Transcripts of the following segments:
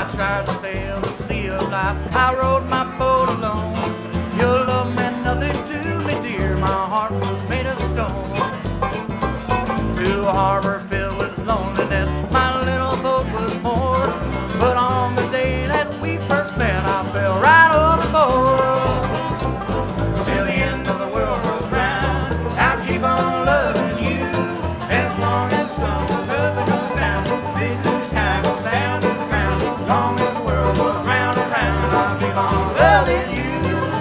tried to sail the sea of life. I rode my boat alone. Your love meant nothing to me, dear. My heart was made of stone. To a harbor filled with loneliness, my little boat was moored. But on the day that we first met, I fell right overboard. Till the end of the world goes round, I'll keep on loving you. As long as the sun goes up and goes down, the big blue sky goes down to the ground. As long as the world goes round and round, I'll keep on loving you.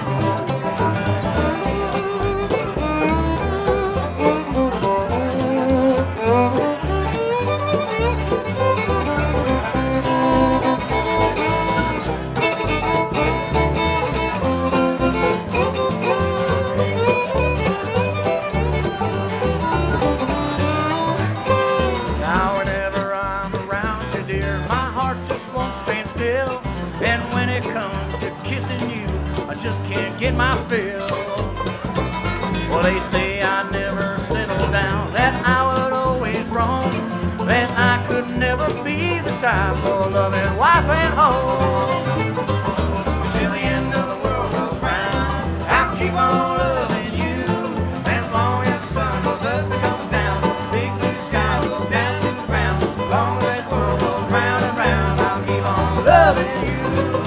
And when it comes to kissing you, I just can't get my fill. Well, they say I never settled down, that I would always roam, that I could never be the type for a loving wife at home. Till the end of the world goes round, I'll keep on loving you. As long as the sun goes up and comes down, the big blue sky goes down to the ground. As long as this world goes round and round, I'll keep on loving you.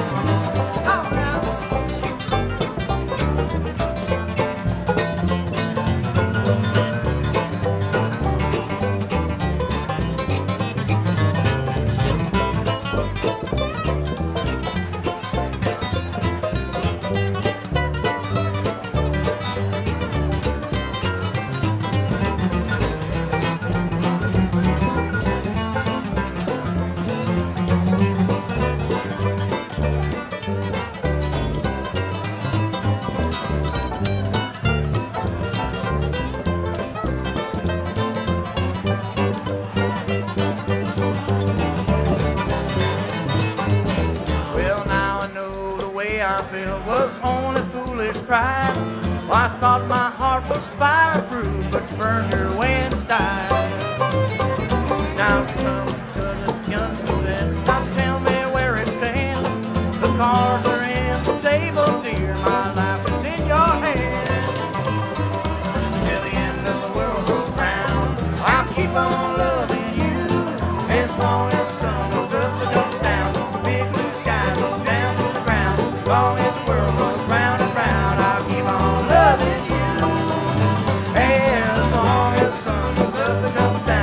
I felt was only foolish pride. Well, I thought my heart was fireproof, but you burned your way in style. Now come to the youngster then, now tell me where it stands. The cards are in the table, dear, my life is in your hands. Till the end of the world goes round, I'll keep on loving you. As long as the sun goes up and goes down, the big blue sky goes down to the ground. As long as the world goes round and round, I'll keep on loving you. As long as the sun goes up and comes down.